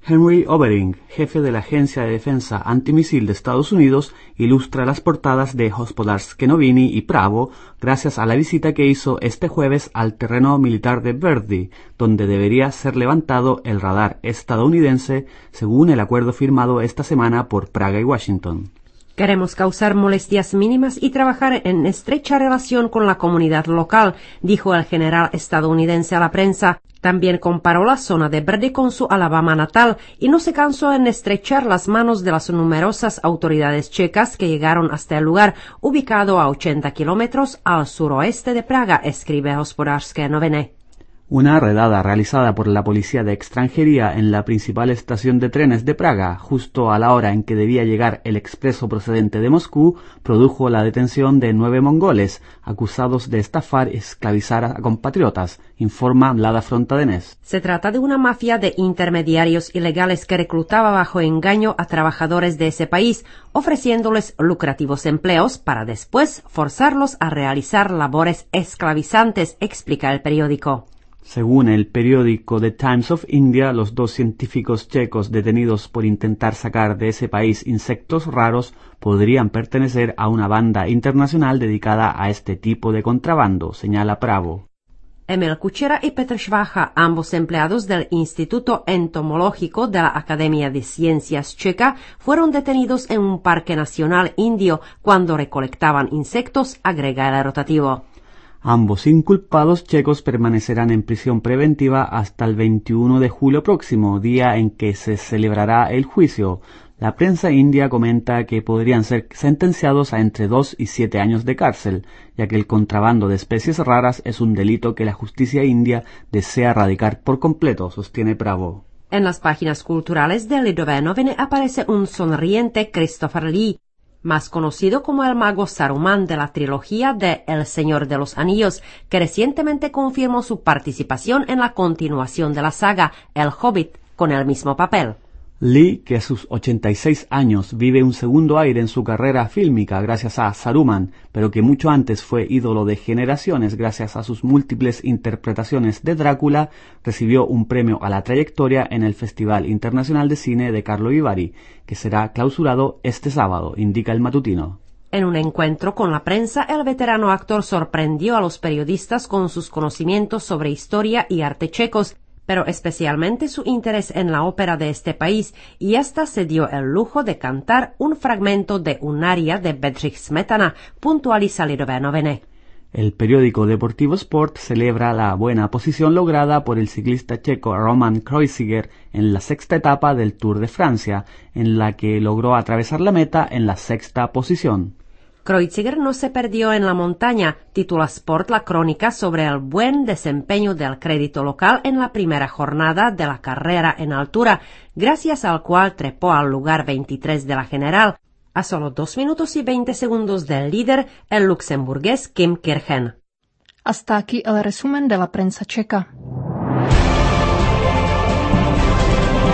Henry Obering, jefe de la Agencia de Defensa Antimisil de Estados Unidos, ilustra las portadas de Hospodarské noviny y Pravo gracias a la visita que hizo este jueves al terreno militar de Verdi, donde debería ser levantado el radar estadounidense según el acuerdo firmado esta semana por Praga y Washington. Queremos causar molestias mínimas y trabajar en estrecha relación con la comunidad local, dijo el general estadounidense a la prensa. También comparó la zona de Verdi con su Alabama natal y no se cansó en estrechar las manos de las numerosas autoridades checas que llegaron hasta el lugar, ubicado a 80 kilómetros al suroeste de Praga, escribe Hospodarské noviny. Una redada realizada por la policía de extranjería en la principal estación de trenes de Praga, justo a la hora en que debía llegar el expreso procedente de Moscú, produjo la detención de 9 mongoles, acusados de estafar y esclavizar a compatriotas, informa Mlada Fronta Dnes. Se trata de una mafia de intermediarios ilegales que reclutaba bajo engaño a trabajadores de ese país, ofreciéndoles lucrativos empleos para después forzarlos a realizar labores esclavizantes, explica el periódico. Según el periódico The Times of India, los 2 científicos checos detenidos por intentar sacar de ese país insectos raros podrían pertenecer a una banda internacional dedicada a este tipo de contrabando, señala Pravo. Emil Kučera y Petr Švácha, ambos empleados del Instituto Entomológico de la Academia de Ciencias Checa, fueron detenidos en un parque nacional indio cuando recolectaban insectos, agrega el rotativo. Ambos inculpados checos permanecerán en prisión preventiva hasta el 21 de julio próximo, día en que se celebrará el juicio. La prensa india comenta que podrían ser sentenciados a entre 2 y 7 años de cárcel, ya que el contrabando de especies raras es un delito que la justicia india desea erradicar por completo, sostiene Pravo. En las páginas culturales de Lidové noviny aparece un sonriente Christopher Lee, más conocido como el mago Saruman de la trilogía de El Señor de los Anillos, que recientemente confirmó su participación en la continuación de la saga El Hobbit, con el mismo papel. Lee, que a sus 86 años vive un segundo aire en su carrera fílmica gracias a Saruman, pero que mucho antes fue ídolo de generaciones gracias a sus múltiples interpretaciones de Drácula, recibió un premio a la trayectoria en el Festival Internacional de Cine de Karlovy Vary, que será clausurado este sábado, indica el matutino. En un encuentro con la prensa, el veterano actor sorprendió a los periodistas con sus conocimientos sobre historia y arte checos, pero especialmente su interés en la ópera de este país, y hasta se dio el lujo de cantar un fragmento de un aria de Bedřich Smetana, puntualiza Lidové noviny. El periódico deportivo Sport celebra la buena posición lograda por el ciclista checo Roman Kreuziger en la 6ª etapa del Tour de Francia, en la que logró atravesar la meta en la 6ª posición. Kreuziger no se perdió en la montaña, titula Sport la crónica sobre el buen desempeño del crédito local en la primera jornada de la carrera en altura, gracias al cual trepó al lugar 23 de la general, a solo 2 minutos y 20 segundos del líder, el luxemburgués Kim Kirchen. Hasta aquí el resumen de la prensa checa.